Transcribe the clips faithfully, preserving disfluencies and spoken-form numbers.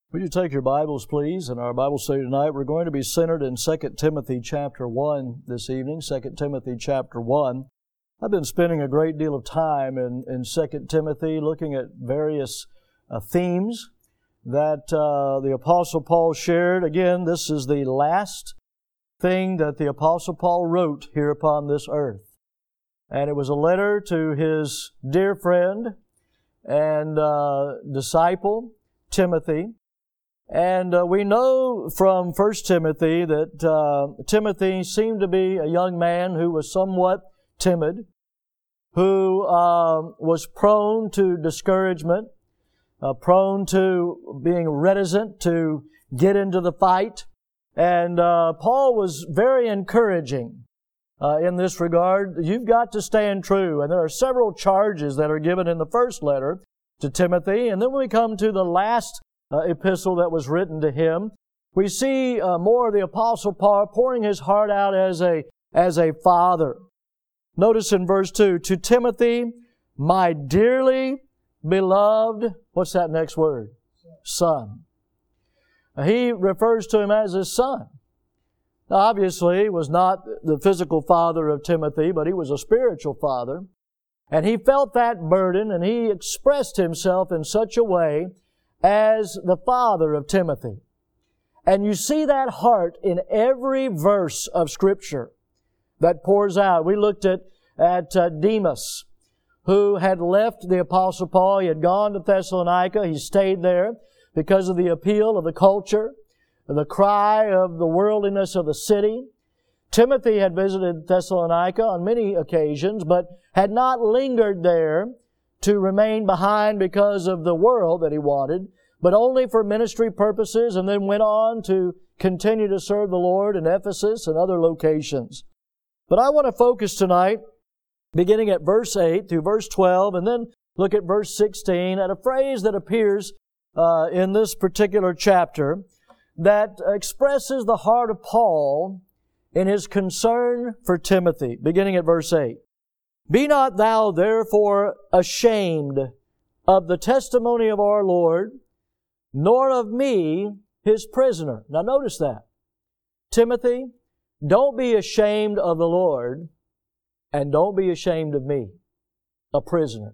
Would you take your Bibles, please? In our Bible study tonight, we're going to be centered in Second Timothy chapter one this evening. Second Timothy chapter one. I've been spending a great deal of time in, in Second Timothy looking at various uh, themes that uh, the Apostle Paul shared. Again, this is the last thing that the Apostle Paul wrote here upon this earth. And it was a letter to his dear friend and uh, disciple, Timothy. And uh, we know from First Timothy that uh, Timothy seemed to be a young man who was somewhat timid, who uh, was prone to discouragement, uh, prone to being reticent to get into the fight. And uh, Paul was very encouraging uh, in this regard. You've got to stand true. And there are several charges that are given in the first letter to Timothy. And then when we come to the last Uh, epistle that was written to him, we see uh, more of the Apostle Paul pouring his heart out as a as a father. Notice in verse two, to Timothy, my dearly beloved, what's that next word? Son. He refers to him as his son. Now, obviously, he was not the physical father of Timothy, but he was a spiritual father. And he felt that burden, and he expressed himself in such a way as the father of Timothy. And you see that heart in every verse of Scripture that pours out. We looked at, at uh, Demas, who had left the Apostle Paul. He had gone to Thessalonica. He stayed there because of the appeal of the culture, the cry of the worldliness of the city. Timothy had visited Thessalonica on many occasions, but had not lingered there to remain behind because of the world that he wanted, but only for ministry purposes, and then went on to continue to serve the Lord in Ephesus and other locations. But I want to focus tonight, beginning at verse eight through verse twelve, and then look at verse sixteen, at a phrase that appears uh, in this particular chapter that expresses the heart of Paul in his concern for Timothy, beginning at verse eight. Be not thou therefore ashamed of the testimony of our Lord, nor of me, His prisoner. Now notice that. Timothy, don't be ashamed of the Lord, and don't be ashamed of me, a prisoner.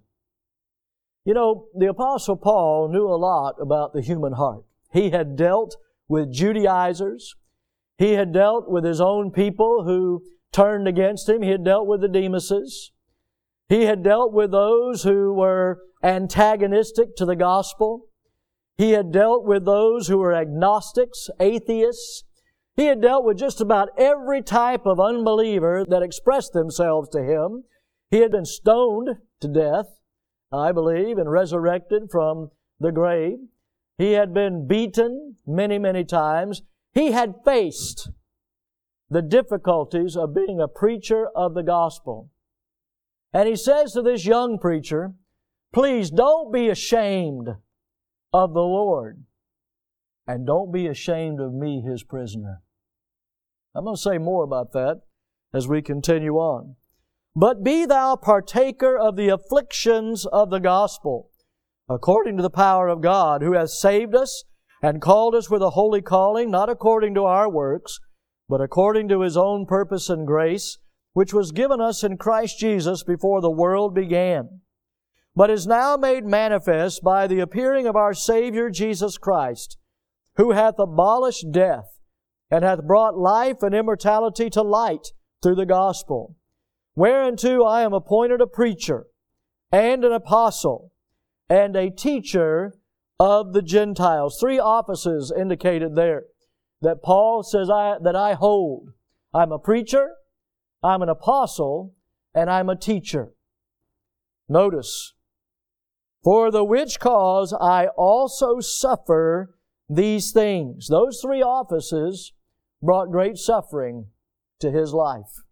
You know, the Apostle Paul knew a lot about the human heart. He had dealt with Judaizers. He had dealt with his own people who turned against him. He had dealt with the Demases. He had dealt with those who were antagonistic to the gospel. He had dealt with those who were agnostics, atheists. He had dealt with just about every type of unbeliever that expressed themselves to him. He had been stoned to death, I believe, and resurrected from the grave. He had been beaten many, many times. He had faced the difficulties of being a preacher of the gospel. And he says to this young preacher, please don't be ashamed of the Lord, and don't be ashamed of me, His prisoner. I'm going to say more about that as we continue on. But be thou partaker of the afflictions of the gospel, according to the power of God, who hath saved us and called us with a holy calling, not according to our works, but according to His own purpose and grace, which was given us in Christ Jesus before the world began, but is now made manifest by the appearing of our Savior Jesus Christ, who hath abolished death, and hath brought life and immortality to light through the gospel, whereunto I am appointed a preacher, and an apostle, and a teacher of the Gentiles. Three offices indicated there that Paul says I, that I hold. I'm a preacher, I'm an apostle, and I'm a teacher. Notice, for the which cause I also suffer these things. Those three offices brought great suffering to his life.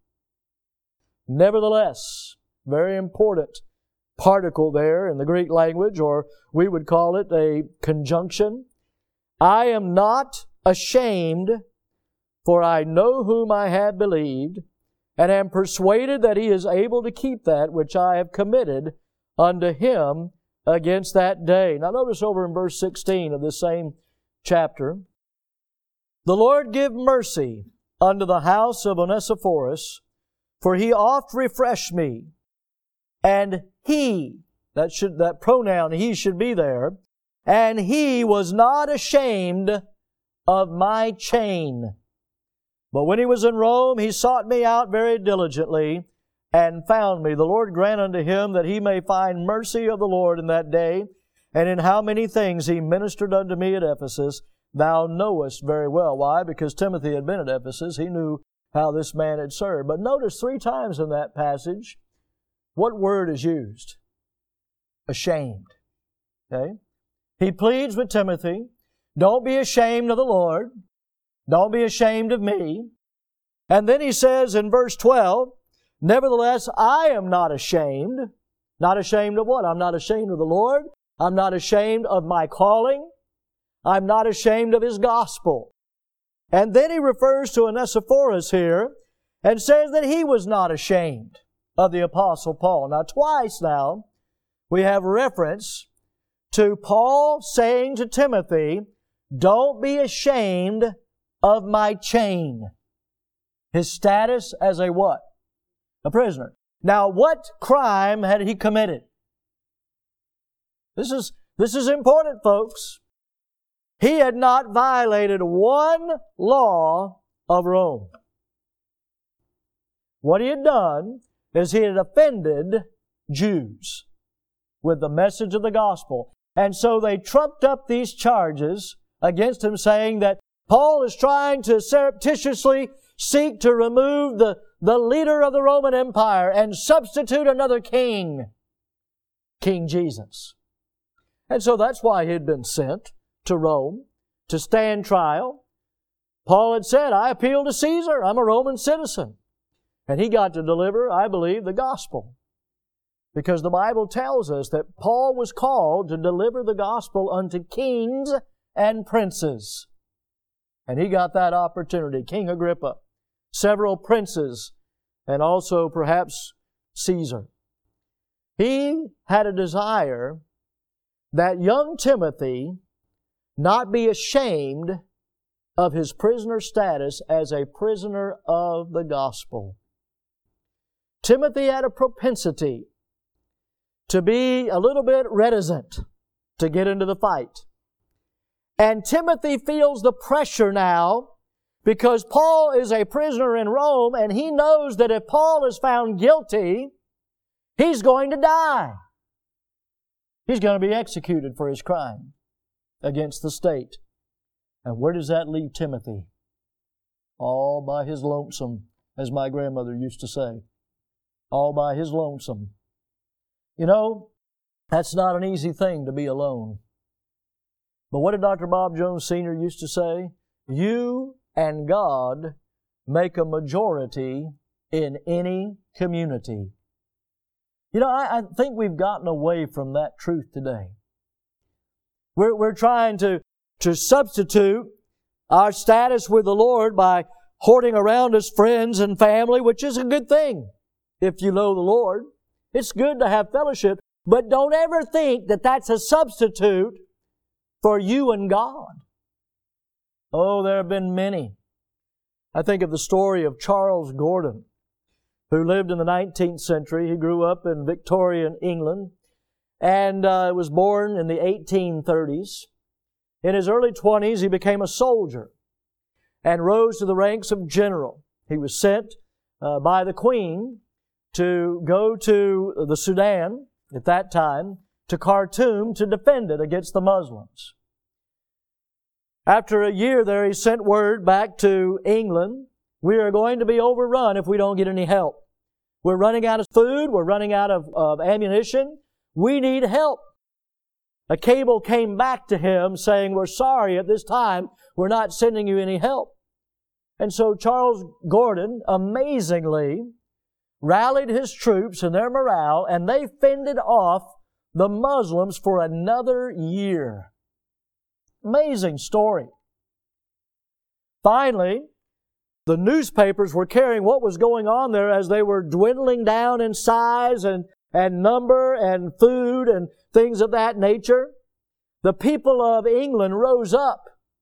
Nevertheless, very important particle there in the Greek language, or we would call it a conjunction. I am not ashamed, for I know whom I have believed, and am persuaded that He is able to keep that which I have committed unto Him against that day. Now notice over in verse sixteen of this same chapter, "The Lord give mercy unto the house of Onesiphorus, for he oft refreshed me, and he," that should that pronoun he should be there, "and he was not ashamed of my chain. But when he was in Rome, he sought me out very diligently, and found me. The Lord grant unto him that he may find mercy of the Lord in that day, and in how many things he ministered unto me at Ephesus, thou knowest very well." Why? Because Timothy had been at Ephesus. He knew how this man had served. But notice three times in that passage, what word is used? Ashamed. Okay? He pleads with Timothy, don't be ashamed of the Lord. Don't be ashamed of me. And then he says in verse twelve, "Nevertheless, I am not ashamed." Not ashamed of what? I'm not ashamed of the Lord. I'm not ashamed of my calling. I'm not ashamed of His gospel. And then he refers to Onesiphorus here and says that he was not ashamed of the Apostle Paul. Now, twice now, we have reference to Paul saying to Timothy, don't be ashamed of my chain. His status as a what? A prisoner. Now, what crime had he committed? This is, this is important, folks. He had not violated one law of Rome. What he had done is he had offended Jews with the message of the gospel. And so they trumped up these charges against him, saying that Paul is trying to surreptitiously seek to remove the, the leader of the Roman Empire and substitute another king, King Jesus. And so that's why he had been sent to Rome to stand trial. Paul had said, I appeal to Caesar. I'm a Roman citizen. And he got to deliver, I believe, the gospel. Because the Bible tells us that Paul was called to deliver the gospel unto kings and princes. And he got that opportunity. King Agrippa, several princes, and also perhaps Caesar. He had a desire that young Timothy not be ashamed of his prisoner status as a prisoner of the gospel. Timothy had a propensity to be a little bit reticent to get into the fight. And Timothy feels the pressure now because Paul is a prisoner in Rome, and he knows that if Paul is found guilty, he's going to die. He's going to be executed for his crime against the state. And where does that leave Timothy? All by his lonesome, as my grandmother used to say. All by his lonesome. You know, that's not an easy thing to be alone. But what did Doctor Bob Jones Senior used to say? You and God make a majority in any community. You know, I, I think we've gotten away from that truth today. We're, we're trying to, to substitute our status with the Lord by hoarding around us friends and family, which is a good thing if you know the Lord. It's good to have fellowship, but don't ever think that that's a substitute for you and God. Oh, there have been many. I think of the story of Charles Gordon, who lived in the nineteenth century. He grew up in Victorian England and uh, was born in the eighteen thirties. In his early twenties, he became a soldier and rose to the ranks of general. He was sent uh, by the Queen to go to the Sudan at that time, to Khartoum, to defend it against the Muslims. After a year there, he sent word back to England, we are going to be overrun if we don't get any help. We're running out of food, we're running out of, of ammunition, we need help. A cable came back to him saying, we're sorry at this time, we're not sending you any help. And so Charles Gordon, amazingly, rallied his troops and their morale, and they fended off the Muslims for another year. Amazing story. Finally, the newspapers were carrying what was going on there as they were dwindling down in size and, and number and food and things of that nature. The people of England rose up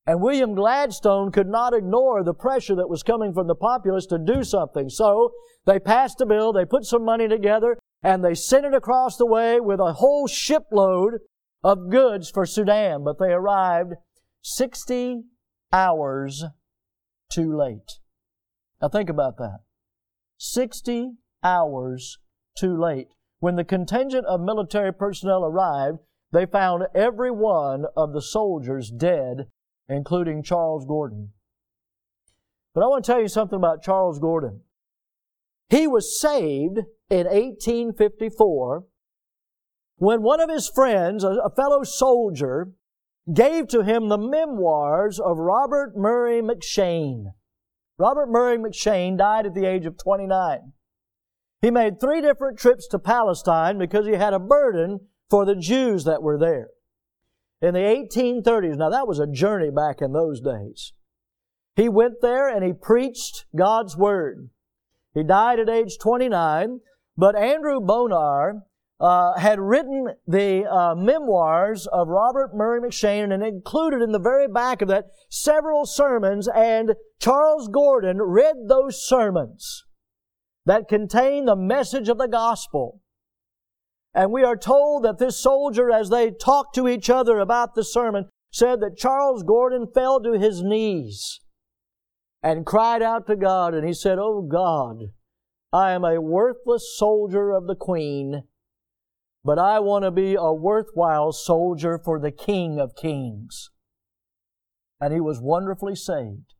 And William Gladstone could not ignore the pressure that was coming from the populace to do something. So they passed a bill, they put some money together, and they sent it across the way with a whole shipload of goods for Sudan. But they arrived sixty hours too late. Now think about that. sixty hours too late. When the contingent of military personnel arrived, they found every one of the soldiers dead, including Charles Gordon. But I want to tell you something about Charles Gordon. He was saved in eighteen fifty-four when one of his friends, a fellow soldier, gave to him the memoirs of Robert Murray M'Cheyne. Robert Murray M'Cheyne died at the age of twenty-nine. He made three different trips to Palestine because he had a burden for the Jews that were there. In the eighteen thirties, now that was a journey back in those days. He went there and he preached God's Word. He died at age twenty-nine, but Andrew Bonar uh, had written the uh, memoirs of Robert Murray M'Cheyne and included in the very back of that several sermons, and Charles Gordon read those sermons that contain the message of the gospel. And we are told that this soldier, as they talked to each other about the sermon, said that Charles Gordon fell to his knees and cried out to God, and he said, "Oh God, I am a worthless soldier of the Queen, but I want to be a worthwhile soldier for the King of Kings." And he was wonderfully saved.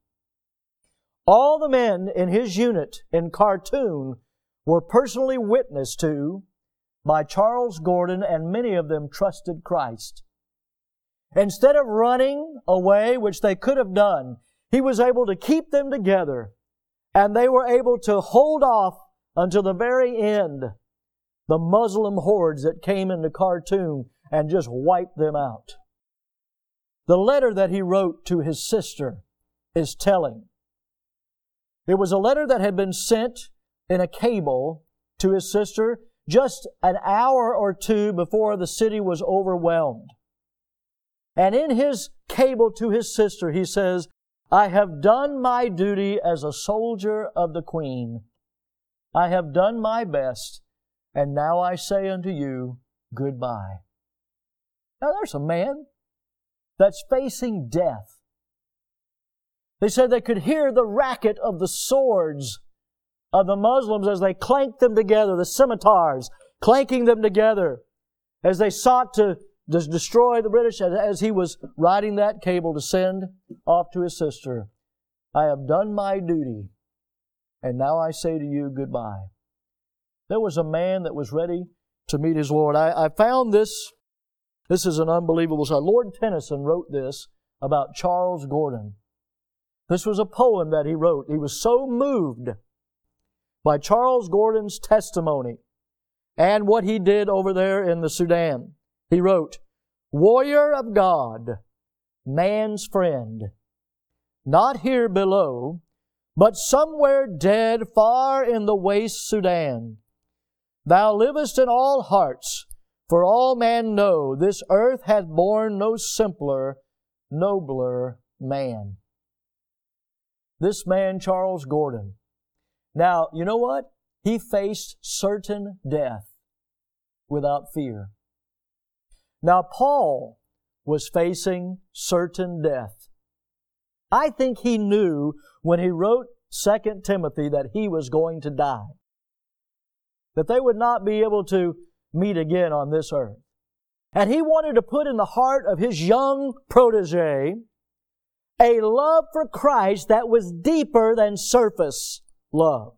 All the men in his unit in Khartoum were personally witnessed to by Charles Gordon, and many of them trusted Christ. Instead of running away, which they could have done, he was able to keep them together, and they were able to hold off until the very end the Muslim hordes that came into Khartoum and just wiped them out. The letter that he wrote to his sister is telling. It was a letter that had been sent in a cable to his sister just an hour or two before the city was overwhelmed. And in his cable to his sister, he says, "I have done my duty as a soldier of the Queen. I have done my best, and now I say unto you, goodbye." Now there's a man that's facing death. They said they could hear the racket of the swords of the Muslims as they clanked them together, the scimitars, clanking them together as they sought to destroy the British. As he was writing that cable to send off to his sister, "I have done my duty, and now I say to you goodbye." There was a man that was ready to meet his Lord. I, I found this. This is an unbelievable story. Lord Tennyson wrote this about Charles Gordon. This was a poem that he wrote. He was so moved by Charles Gordon's testimony and what he did over there in the Sudan. He wrote, "Warrior of God, man's friend, not here below, but somewhere dead far in the waste Sudan. Thou livest in all hearts, for all men know this earth hath borne no simpler, nobler man." This man, Charles Gordon. Now, you know what? He faced certain death without fear. Now, Paul was facing certain death. I think he knew when he wrote Second Timothy that he was going to die, that they would not be able to meet again on this earth. And he wanted to put in the heart of his young protege a love for Christ that was deeper than surface love.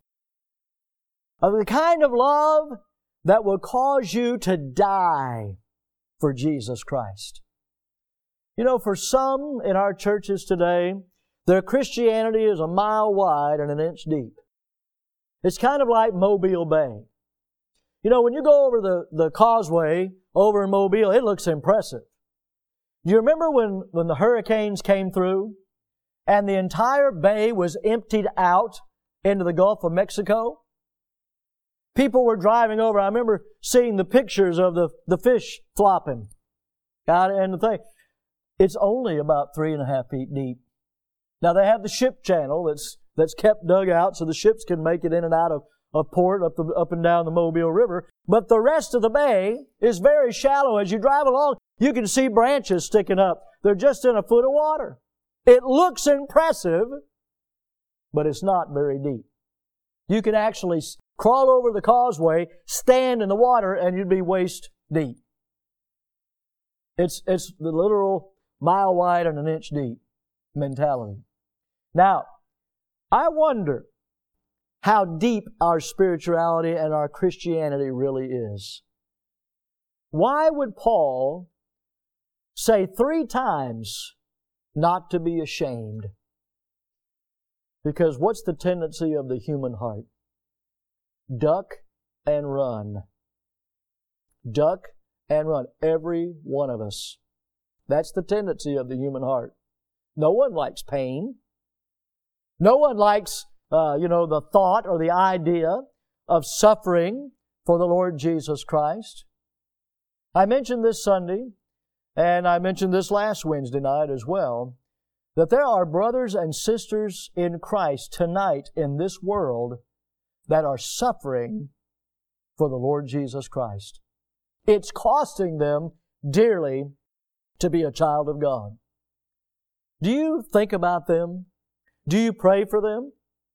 Of the kind of love that will cause you to die for Jesus Christ. You know, for some in our churches today, their Christianity is a mile wide and an inch deep. It's kind of like Mobile Bay. You know, when you go over the, the causeway over in Mobile, it looks impressive. Do you remember when, when the hurricanes came through and the entire bay was emptied out into the Gulf of Mexico? People were driving over. I remember seeing the pictures of the, the fish flopping out in the thing. It's only about three and a half feet deep. Now they have the ship channel that's that's kept dug out so the ships can make it in and out of a port up the, up and down the Mobile River. But the rest of the bay is very shallow. As you drive along, you can see branches sticking up. They're just in a foot of water. It looks impressive, but it's not very deep. You can actually crawl over the causeway, stand in the water, and you'd be waist deep. It's, it's the literal mile wide and an inch deep mentality. Now, I wonder how deep our spirituality and our Christianity really is. Why would Paul say three times not to be ashamed? Because what's the tendency of the human heart? Duck and run. Duck and run. Every one of us. That's the tendency of the human heart. No one likes pain. No one likes, uh, you know, the thought or the idea of suffering for the Lord Jesus Christ. I mentioned this Sunday, and I mentioned this last Wednesday night as well, that there are brothers and sisters in Christ tonight in this world that are suffering for the Lord Jesus Christ. It's costing them dearly to be a child of God. Do you think about them? Do you pray for them?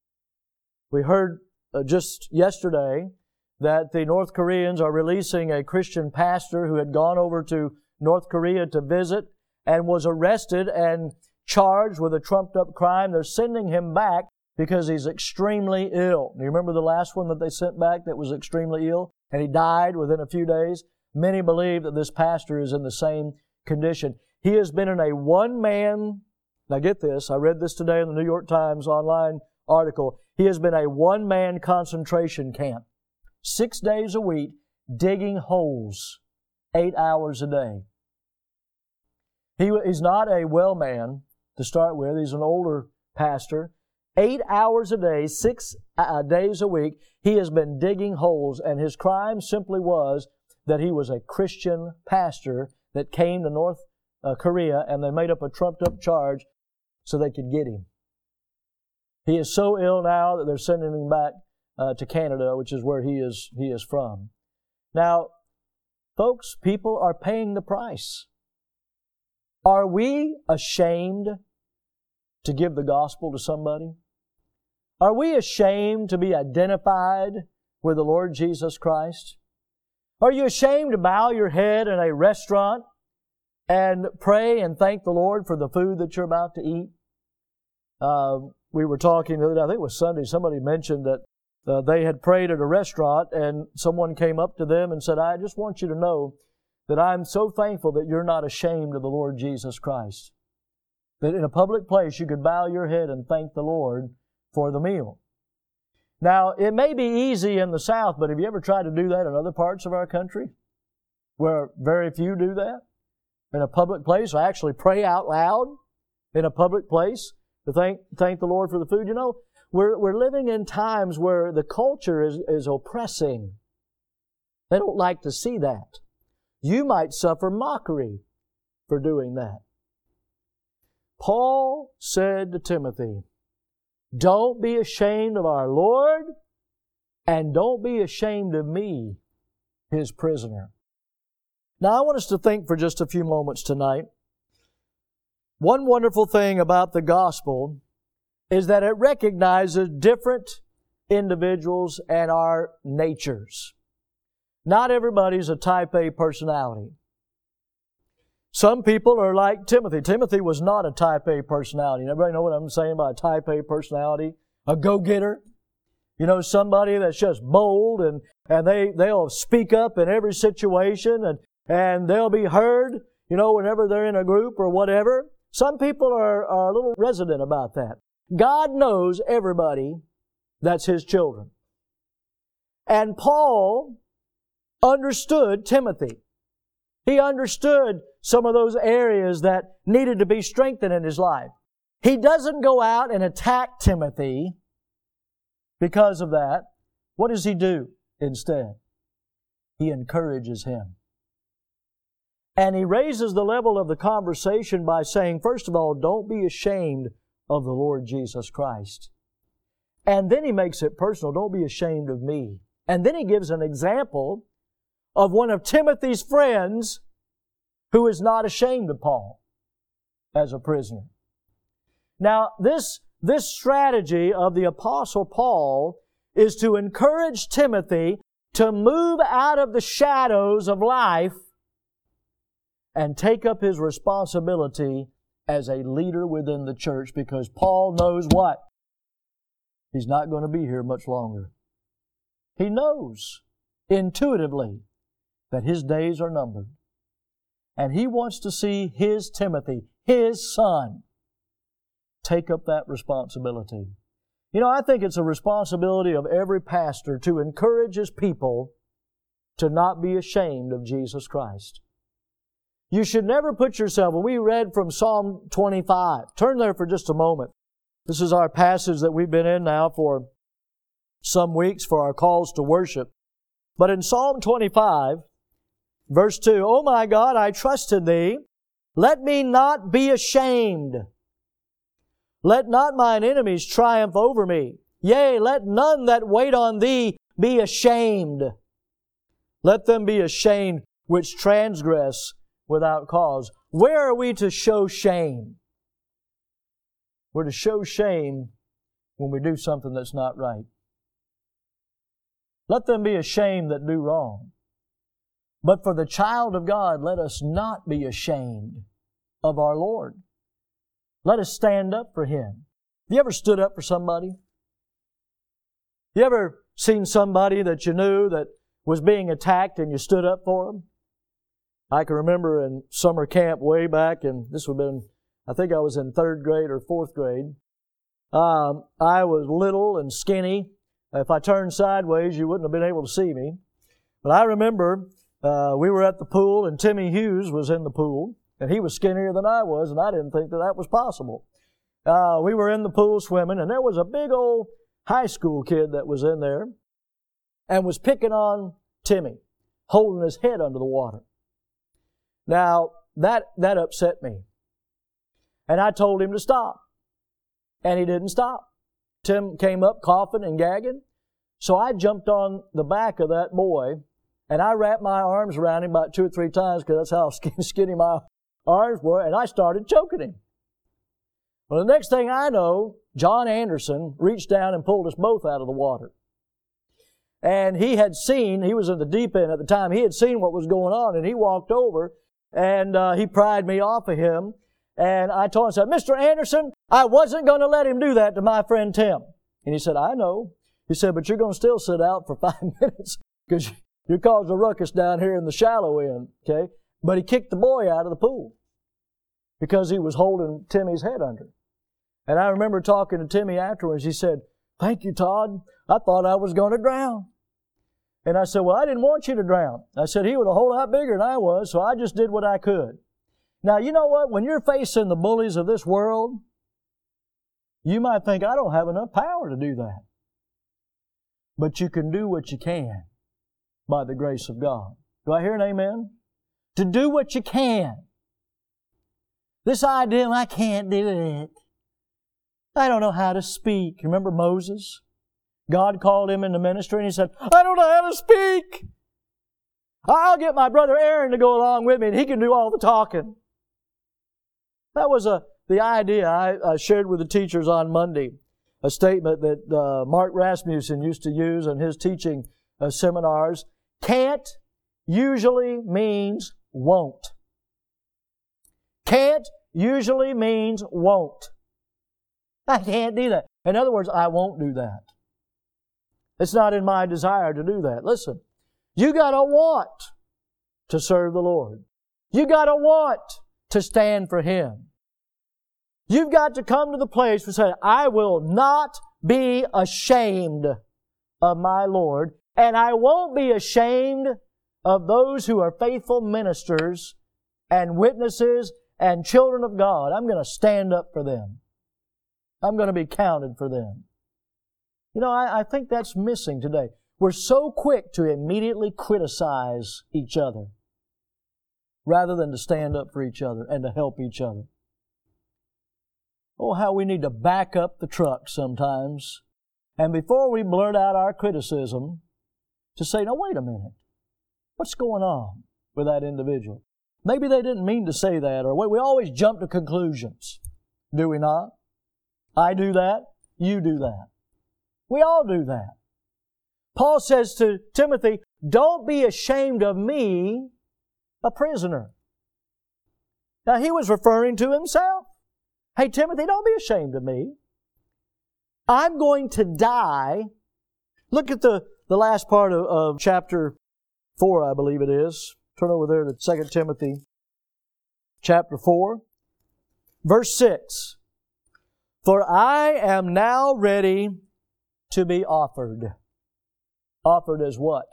We heard uh, just yesterday that the North Koreans are releasing a Christian pastor who had gone over to North Korea to visit and was arrested and charged with a trumped-up crime. They're sending him back because he's extremely ill. Do you remember the last one that they sent back that was extremely ill? And he died within a few days. Many believe that this pastor is in the same condition. He has been in a one-man, now get this, I read this today in the New York Times online article. He has been a one-man concentration camp. Six days a week, digging holes, eight hours a day. He, he's not a well man to start with. He's an older pastor. Eight hours a day, six uh, days a week, he has been digging holes, and his crime simply was that he was a Christian pastor that came to North uh, Korea, and they made up a trumped-up charge so they could get him. He is so ill now that they're sending him back uh, to Canada, which is where he is, he is from. Now, folks, people are paying the price. Are we ashamed to give the gospel to somebody? Are we ashamed to be identified with the Lord Jesus Christ? Are you ashamed to bow your head in a restaurant and pray and thank the Lord for the food that you're about to eat? Uh, we were talking, I think it was Sunday, somebody mentioned that uh, they had prayed at a restaurant and someone came up to them and said, I just want you to know that I'm so thankful that you're not ashamed of the Lord Jesus Christ. That in a public place you could bow your head and thank the Lord for the meal. Now, it may be easy in the South, but have you ever tried to do that in other parts of our country where very few do that? In a public place, or actually pray out loud in a public place to thank thank the Lord for the food. You know, we're we're living in times where the culture is, is oppressing. They don't like to see that. You might suffer mockery for doing that. Paul said to Timothy, don't be ashamed of our Lord, and don't be ashamed of me, His prisoner. Now, I want us to think for just a few moments tonight. One wonderful thing about the gospel is that it recognizes different individuals and our natures. Not everybody's a type A personality. Some people are like Timothy. Timothy was not a type A personality. Everybody know what I'm saying by a type A personality? A go-getter. You know, somebody that's just bold and, and they, they'll speak up in every situation and, and they'll be heard, you know, whenever they're in a group or whatever. Some people are, are a little resident about that. God knows everybody that's His children. And Paul understood Timothy. He understood some of those areas that needed to be strengthened in his life. He doesn't go out and attack Timothy because of that. What does he do instead? He encourages him. And he raises the level of the conversation by saying, first of all, don't be ashamed of the Lord Jesus Christ. And then he makes it personal. Don't be ashamed of me. And then he gives an example of one of Timothy's friends who is not ashamed of Paul as a prisoner. Now, this, this strategy of the Apostle Paul is to encourage Timothy to move out of the shadows of life and take up his responsibility as a leader within the church, because Paul knows what? He's not going to be here much longer. He knows intuitively that his days are numbered. And he wants to see his Timothy, his son, take up that responsibility. You know, I think it's a responsibility of every pastor to encourage his people to not be ashamed of Jesus Christ. You should never put yourself, when we read from Psalm twenty-five, turn there for just a moment. This is our passage that we've been in now for some weeks for our calls to worship. But in Psalm twenty-five, verse two, O my God, I trust in Thee. Let me not be ashamed. Let not mine enemies triumph over me. Yea, let none that wait on Thee be ashamed. Let them be ashamed which transgress without cause. Where are we to show shame? We're to show shame when we do something that's not right. Let them be ashamed that do wrong. But for the child of God, let us not be ashamed of our Lord. Let us stand up for Him. Have you ever stood up for somebody? You ever seen somebody that you knew that was being attacked and you stood up for them? I can remember in summer camp way back, and this would have been, I think I was in third grade or fourth grade. Um, I was little and skinny. If I turned sideways, you wouldn't have been able to see me. But I remember uh, we were at the pool, and Timmy Hughes was in the pool, and he was skinnier than I was, and I didn't think that that was possible. Uh, we were in the pool swimming, and there was a big old high school kid that was in there and was picking on Timmy, holding his head under the water. Now, that, that upset me. And I told him to stop. And he didn't stop. Tim came up coughing and gagging. So I jumped on the back of that boy, and I wrapped my arms around him about two or three times, because that's how skinny my arms were, and I started choking him. Well, the next thing I know, John Anderson reached down and pulled us both out of the water. And he had seen, he was in the deep end at the time, he had seen what was going on, and he walked over, and uh, he pried me off of him. And I told him, I said, Mister Anderson, I wasn't going to let him do that to my friend Tim. And he said, I know. He said, but you're going to still sit out for five minutes because you caused a ruckus down here in the shallow end, okay? But he kicked the boy out of the pool because he was holding Timmy's head under. And I remember talking to Timmy afterwards. He said, thank you, Todd. I thought I was going to drown. And I said, well, I didn't want you to drown. I said, he was a whole lot bigger than I was, so I just did what I could. Now, you know what? When you're facing the bullies of this world, you might think, I don't have enough power to do that. But you can do what you can by the grace of God. Do I hear an amen? To do what you can. This idea, I can't do it. I don't know how to speak. Remember Moses? God called him into ministry and he said, I don't know how to speak. I'll get my brother Aaron to go along with me and he can do all the talking. That was a, the idea I, I shared with the teachers on Monday, a statement that uh, Mark Rasmussen used to use in his teaching uh, seminars. Can't usually means won't. Can't usually means won't. I can't do that. In other words, I won't do that. It's not in my desire to do that. Listen, you got to want to serve the Lord. You got to want to stand for Him. You've got to come to the place where you say, I will not be ashamed of my Lord, and I won't be ashamed of those who are faithful ministers and witnesses and children of God. I'm going to stand up for them. I'm going to be counted for them. You know, I, I think that's missing today. We're so quick to immediately criticize each other. rather than to stand up for each other and to help each other. Oh, how we need to back up the truck sometimes, and before we blurt out our criticism, to say, now wait a minute, what's going on with that individual? Maybe they didn't mean to say that, or we always jump to conclusions, do we not? I do that, you do that. We all do that. Paul says to Timothy, don't be ashamed of me, a prisoner. Now he was referring to himself. Hey, Timothy, don't be ashamed of me. I'm going to die. Look at the, the last part of, of chapter four, I believe it is. Turn over there to Second Timothy chapter four, verse six. For I am now ready to be offered. Offered as what?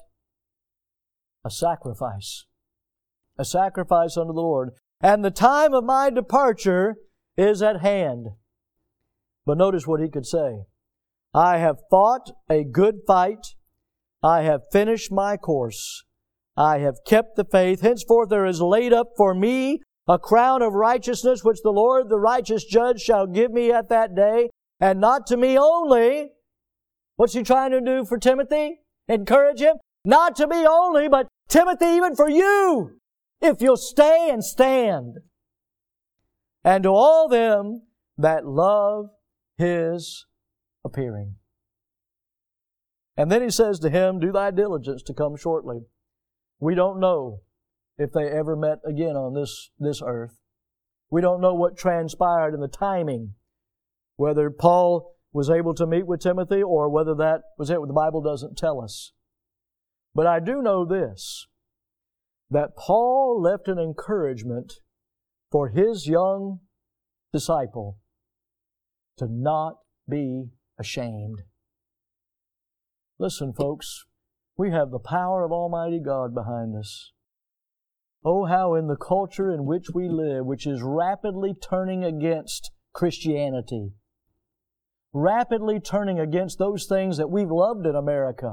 A sacrifice. A sacrifice unto the Lord. And the time of my departure is at hand. But notice what he could say. I have fought a good fight. I have finished my course. I have kept the faith. Henceforth there is laid up for me a crown of righteousness, which the Lord, the righteous judge, shall give me at that day. And not to me only. What's he trying to do for Timothy? Encourage him? Not to me only, but Timothy, even for you, if you'll stay and stand. And to all them that love His appearing. And then he says to him, do thy diligence to come shortly. We don't know if they ever met again on this, this earth. We don't know what transpired in the timing, whether Paul was able to meet with Timothy or whether that was it. The Bible doesn't tell us. But I do know this, that Paul left an encouragement for his young disciple to not be ashamed. Listen, folks, we have the power of Almighty God behind us. Oh, how in the culture in which we live, which is rapidly turning against Christianity, rapidly turning against those things that we've loved in America.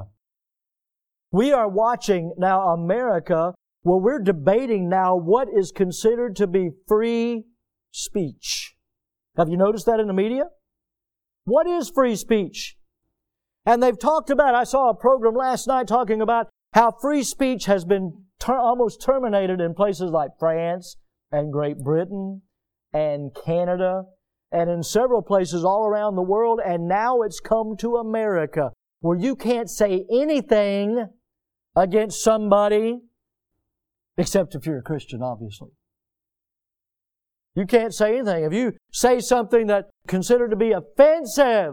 We are watching now America, where we're debating now what is considered to be free speech. Have you noticed that in the media? What is free speech? And they've talked about, I saw a program last night talking about how free speech has been ter- almost terminated in places like France and Great Britain and Canada and in several places all around the world. And now it's come to America, where you can't say anything against somebody, except if you're a Christian, obviously. You can't say anything. If you say something that's considered to be offensive,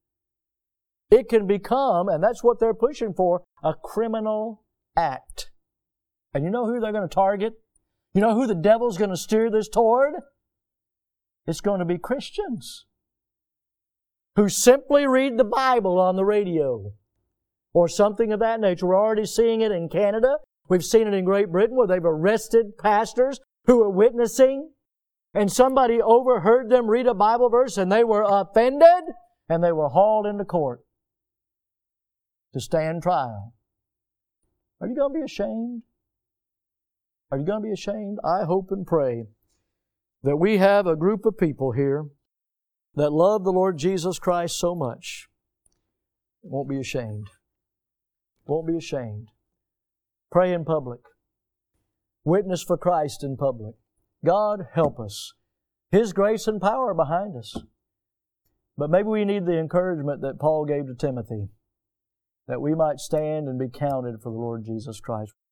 it can become, and that's what they're pushing for, a criminal act. And you know who they're going to target? You know who the devil's going to steer this toward? It's going to be Christians who simply read the Bible on the radio or something of that nature. We're already seeing it in Canada. We've seen it in Great Britain, where they've arrested pastors who were witnessing, and somebody overheard them read a Bible verse and they were offended and they were hauled into court to stand trial. Are you going to be ashamed? Are you going to be ashamed? I hope and pray that we have a group of people here that love the Lord Jesus Christ so much, won't be ashamed. Won't be ashamed. Pray in public. Witness for Christ in public. God help us. His grace and power are behind us. But maybe we need the encouragement that Paul gave to Timothy, that we might stand and be counted for the Lord Jesus Christ.